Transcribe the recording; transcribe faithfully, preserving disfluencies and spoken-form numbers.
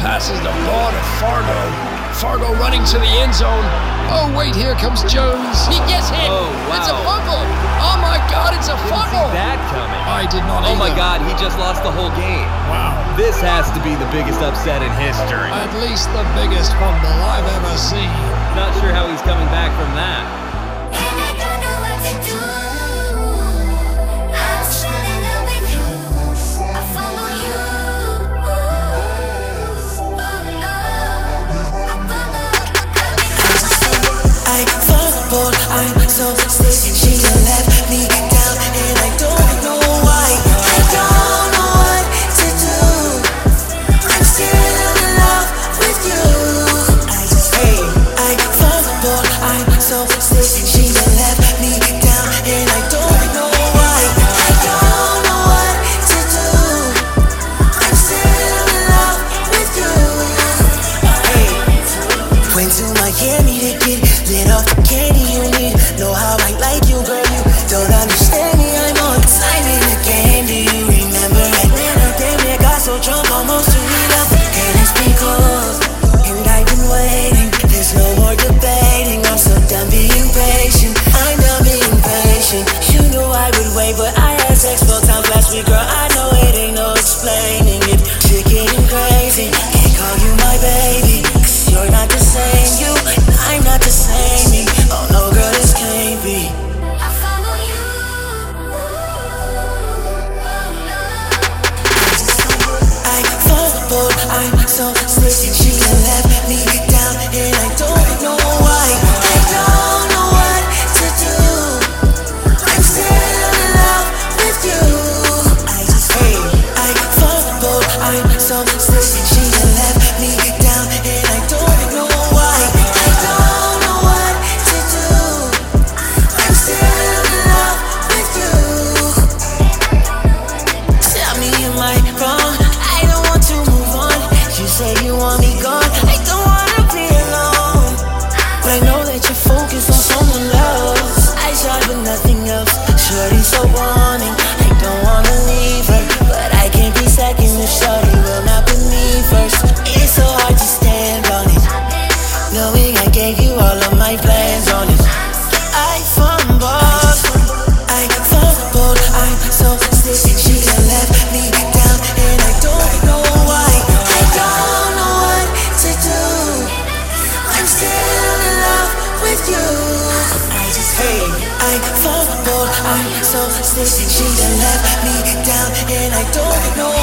passes the ball to Fargo. Fargo running to the end zone. Oh, wait, here comes Jones. He gets hit. Oh, wow. It's a fumble. Oh, my God, it's a Didn't fumble. see that coming. I did not Oh, my either. God, he just lost the whole game. Wow. This has to be the biggest upset in history. At least the biggest fumble I've ever seen. Not sure how he's coming back from that. I'm so sick, she left me down, and I don't know why. I don't know what to do. I'm still in love with you. I just hey, I fumbled. I'm so sick, she left me down, and I don't know why. I don't know what to do. I'm still in love with you. Hey, went to Miami to get lit off the candy you need. Know how I like you, girl, you don't understand me. I'm on time in the game. Do you remember Atlanta? Damn, I got so drunk, almost to read up. And it's because, and I've been waiting. There's no more debating. I'm so done being patient. I'm done being patient. You knew I would wait, but I had sex four times last week, girl. I know it ain't no explaining it. You're getting crazy. Can't call you my baby, 'cause you're not the same you. I'm not the same me. Oh no, girl, this can't be. I follow you. I fumbled. I'm so sick. She left me down, and I don't know why. I don't know what to do. I'm still in love with you. I just hey, I fumbled. I'm so sick. She left me down, and I don't know why. I don't know what to do. I'm still in love with you. Tell me, am I wrong? I don't want to move on. You say you want me gone. I don't wanna be alone, but I know that you're focused on someone else. I tried but nothing else. Shorty so wanting. I don't wanna leave her, but I can't be second if shorty will not put me first. It's so hard to stand on it, knowing I gave you all of my plans on it. I fumbled, I fumbled. I'm so sick, she left me down, and I don't know why. I don't know what to do. I'm still in love with you. I just hey, I fumbled. I'm so sick, she left me down, and I don't know